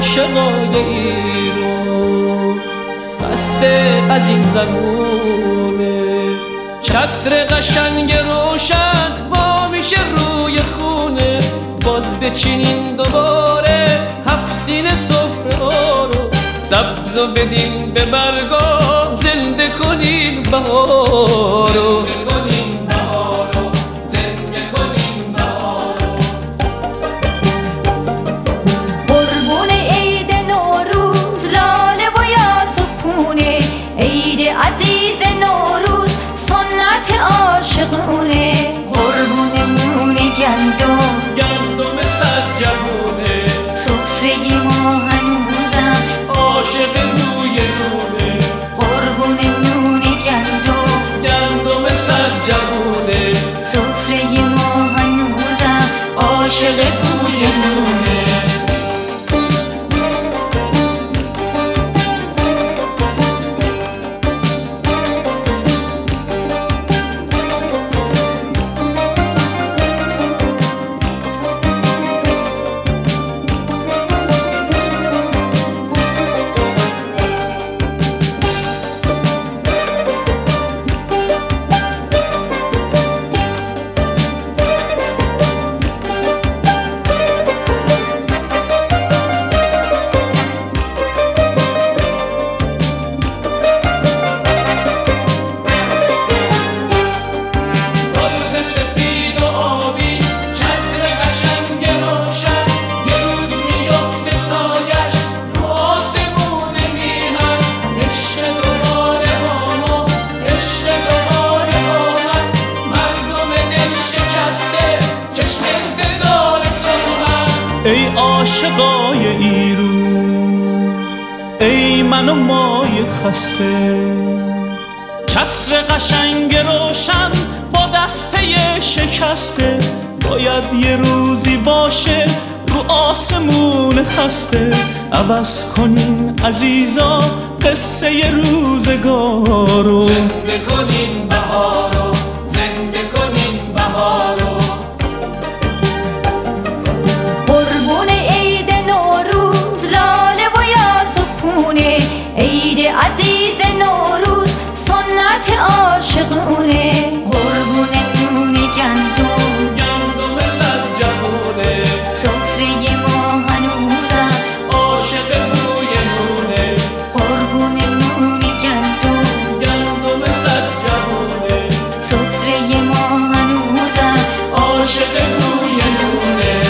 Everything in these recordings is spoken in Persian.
عاشقای ایران خسته از این زمونه. چتر قشنگ روشن وا میشه روی خونه، باز بچینین دوباره هفت سینه سفره رو، سبز و بدین به برگا زنده کنین بهارو. قربون عید نوروز لاله و یاس و پونه، عید عزیز نوروز سنت عاشقونه. قربون مون گندم سرجمونه، سفره ما هنوزم عاشق روی نونه. قربون نون گندم سرجمونه، سفره ما هنوزم عاشق روی نونه. ای عاشقای ایرون، ای من و مای خسته، چتر قشنگ روشن با دسته شکسته، باید یه روزی باشه رو آسمون خسته. عوض کنین عزیزا قصه روزگارو، زنده کنین بهارو، زنده کنین بهارو. قربون عید نوروز لاله و یاس و پونه، عید عزیز نوروز سنت عاشقونه. قربون نون گندم سرجمونه، سفره ما هنوزم عاشق روی نونه. قربون نون گندم سرجمونه، سفره ما هنوزم عاشق روی نونه.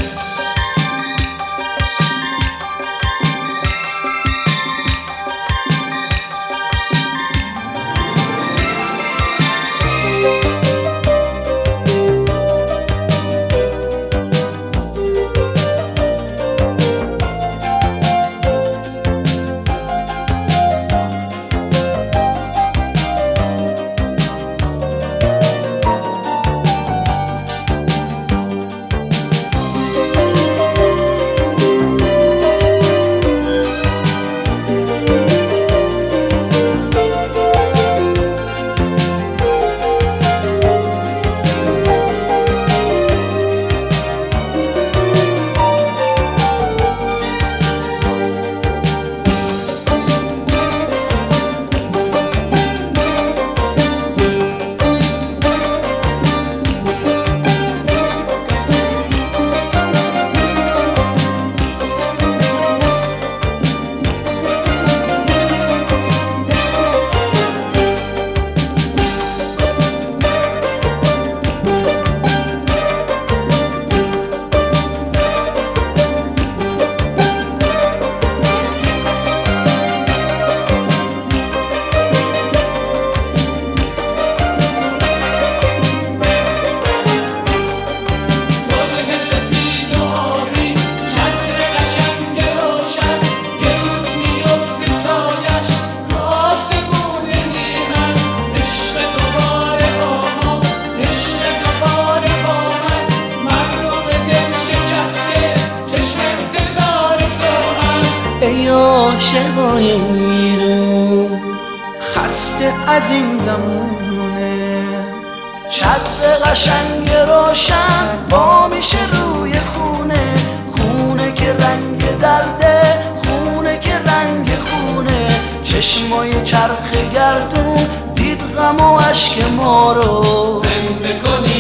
عاشقای ایرون خسته از این زمونه، چتر قشنگ روشن وا میشه روی خونه، خونه که رنگ درده چشمای چرخ گردون دید غم و اشک ما رو زنده کنین